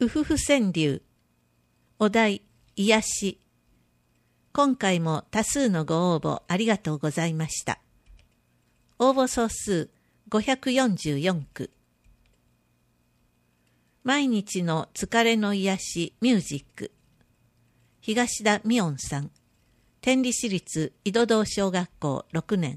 うふふ川柳。お題、癒し。今回も多数のご応募ありがとうございました。応募総数544句。毎日の疲れの癒しミュージック。東田美音さん。天理市立井戸堂小学校6年。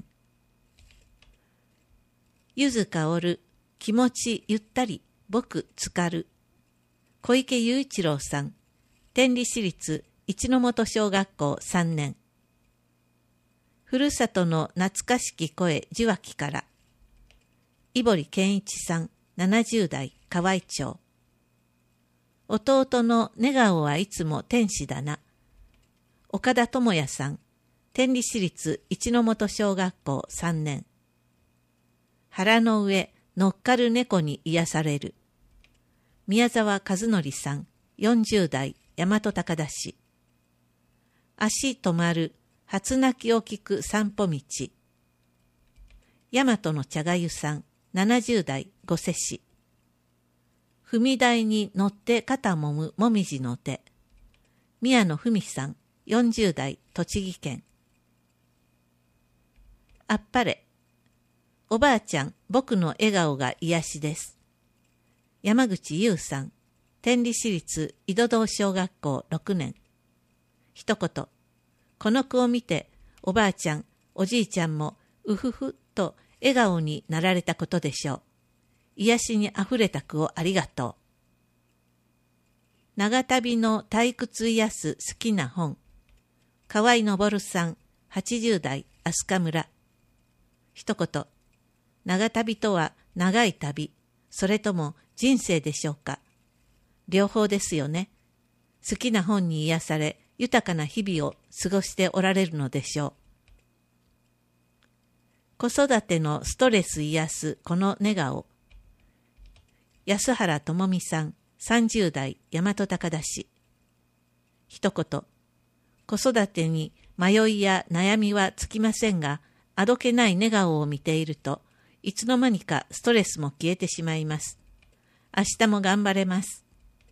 ゆずかおる、気持ちゆったり、僕つかる。小池雄一郎さん。天理市立一ノ本小学校3年。ふるさとの懐かしき声受話器から。井堀健一さん。70代、河合町。弟の寝顔はいつも天使だな。岡田智也さん。天理市立一ノ本小学校3年。腹の上、乗っかる猫に癒される。宮沢和則さん。40代、大和高田市。足止まる、初泣きを聞く散歩道。大和の茶がゆさん。70代、御所市。踏み台に乗って肩もむもみじの手。宮野文さん。40代、栃木県。あっぱれ。おばあちゃん、僕の笑顔が癒しです。山口優さん。天理市立井戸堂小学校6年。一言。この句を見て、おばあちゃん、おじいちゃんも、うふふと笑顔になられたことでしょう。癒しにあふれた句をありがとう。長旅の退屈癒す好きな本。河合昇さん。80代、飛鳥村。一言。長旅とは長い旅、それとも人生でしょうか。両方ですよね。好きな本に癒され、豊かな日々を過ごしておられるのでしょう。子育てのストレス癒すこの寝顔。安原智美さん。30代、大和高田市。一言。子育てに迷いや悩みはつきませんが、あどけない寝顔を見ていると、いつの間にかストレスも消えてしまいます。明日も頑張れます。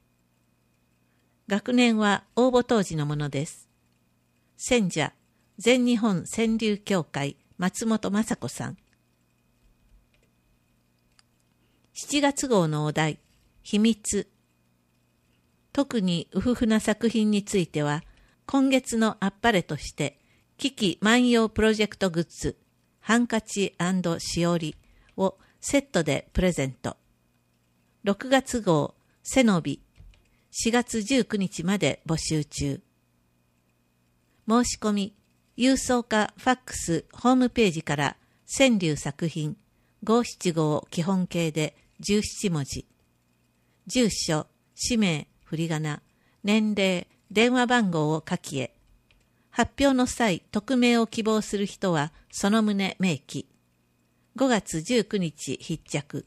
学年は応募当時のものです。選者、全日本川柳協会松本雅子さん。7月号のお題、秘密。特にうふふな作品については、今月のあっぱれとして、危機万葉プロジェクトグッズ、ハンカチ&しおりをセットでプレゼント。6月号、背伸び。4月19日まで募集中。申し込み、郵送かファックスホームページから川柳作品575基本形で17文字。住所、氏名、振り仮名、年齢、電話番号を書きへ。発表の際、匿名を希望する人はその旨明記。5月19日必着。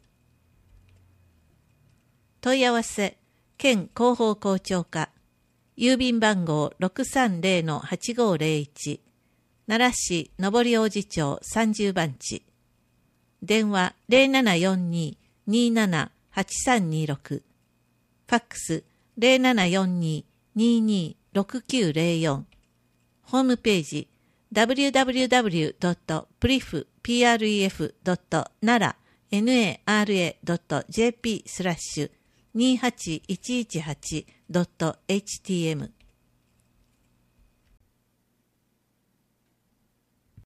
問い合わせ、県広報校長課、郵便番号 630-8501、奈良市上大路町30番地。電話 0742-278326。ファックス 0742-226904。ホームページ www.pref.nara.jp/28118.htm